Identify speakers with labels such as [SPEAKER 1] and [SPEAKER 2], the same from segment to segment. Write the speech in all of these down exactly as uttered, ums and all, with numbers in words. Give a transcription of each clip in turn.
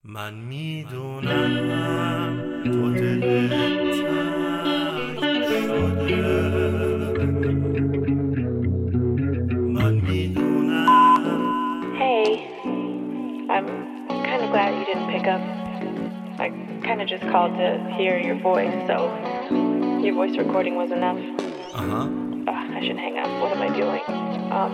[SPEAKER 1] من میدونم تو دلت تنگ شده، من میدونم.
[SPEAKER 2] Hey, I'm kind of glad you didn't pick up. I kind of just called to hear your voice, so your voice recording was enough.
[SPEAKER 1] Uh-huh.
[SPEAKER 2] Uh, I should hang up. What am I doing? Um,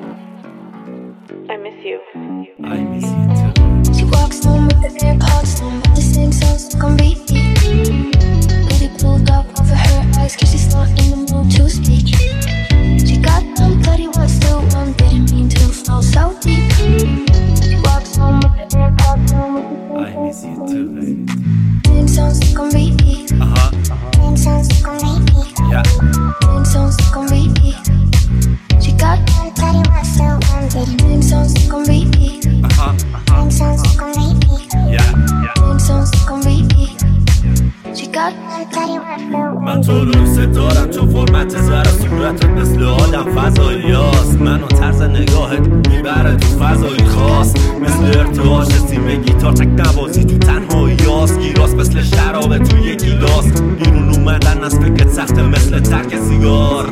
[SPEAKER 2] I miss you.
[SPEAKER 1] I miss you too.
[SPEAKER 3] She walks home with the AirPods on, but the same songs on repeat. Hoodie pulled up over her eyes, cause she's not in the mood to speak. She got them bloody words still one, didn't mean to fall so deep. She walks home with the AirPods on, with the
[SPEAKER 1] I miss you too, baby.
[SPEAKER 3] same songs on repeat.
[SPEAKER 1] Uh-huh.
[SPEAKER 3] Same songs on repeat.
[SPEAKER 1] Yeah.
[SPEAKER 3] Same songs on repeat. She got them bloody words still one, didn't same songs on repeat.
[SPEAKER 1] Uh-huh.
[SPEAKER 3] Same songs on repeat.
[SPEAKER 1] Yeah. Yeah.
[SPEAKER 3] Same songs on repeat. She got them bloody words still one.
[SPEAKER 1] من تو رو دوست دارم چون فرمت زر صورتت مثل آدم فضایی هاست. منو طرز نگاهت میبره تو فضایی خاص، مثل ارتعاش سیم گیتار تک نوازی تو تنهایی هاست. گیراس مثل شراب تو یک گیلاس، بیرون اومدن از فکرت سخته مثل ترک سیگار.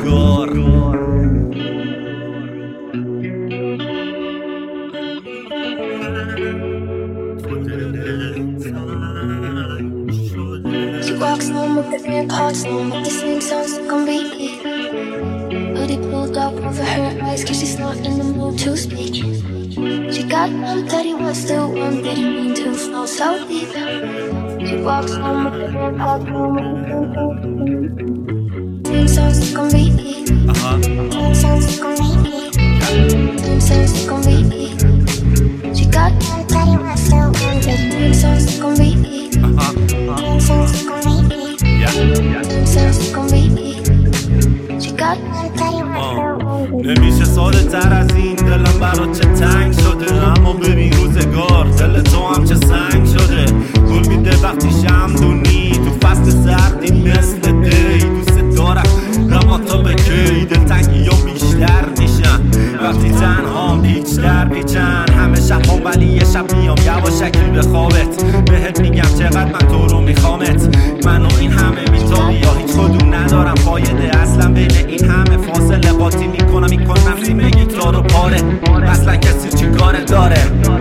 [SPEAKER 3] She walks home with the AirPods on, with the same songs on repeat. Hoodie pulled up over her eyes, cause she's not in the mood to speak. She got them bloody words still one, didn't mean to fall so deep. She walks home with the AirPods on, with the same songs on repeat.
[SPEAKER 1] Uh-huh.
[SPEAKER 3] Same songs on repeat. Same songs on repeat. She got them bloody words still one, didn't mean to fall so deep.
[SPEAKER 1] Uh-huh.
[SPEAKER 3] Same songs on repeat.
[SPEAKER 1] Yeah. Yeah.
[SPEAKER 3] Same songs on repeat. She got them bloody words still one.
[SPEAKER 1] نمیشه ساده تر از این، دلم برات چه تنگ شده. اما ببین روزگار دل تو هم چه سنگ شده. گل میده وقتی شمدونی تو فصل سردی مثل دی. دوست دارم رما تا به کی دلتنگی یا بیشتر میشن وقتی تنها بیشتر بیچن. همه شب هم ولی یه شب میام یواشکی به خوابت، بهت میگم چقدر من تو رو میخوامت. من و این همه بیتابی یا هیچ کدوم ندارم فایده. اصلا بین این همه فاصله قاطی میکنم میکنم سیم گیتار و پاره. اصلا کسی چی کاره داره.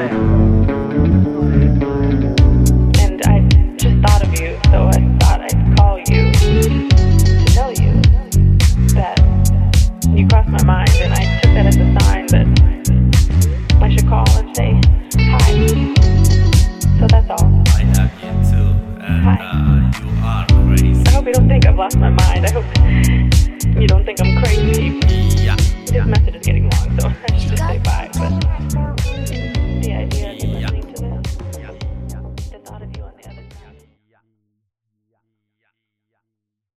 [SPEAKER 2] And I just thought of you, so I thought I'd call you to tell you that you crossed my mind, and I took that as a sign that I should call and say hi. So that's all.
[SPEAKER 1] I have you too, and
[SPEAKER 2] Hi.
[SPEAKER 1] uh, you are crazy.
[SPEAKER 2] I hope you don't think I've lost my mind. I hope you don't think I'm crazy.
[SPEAKER 1] Yeah.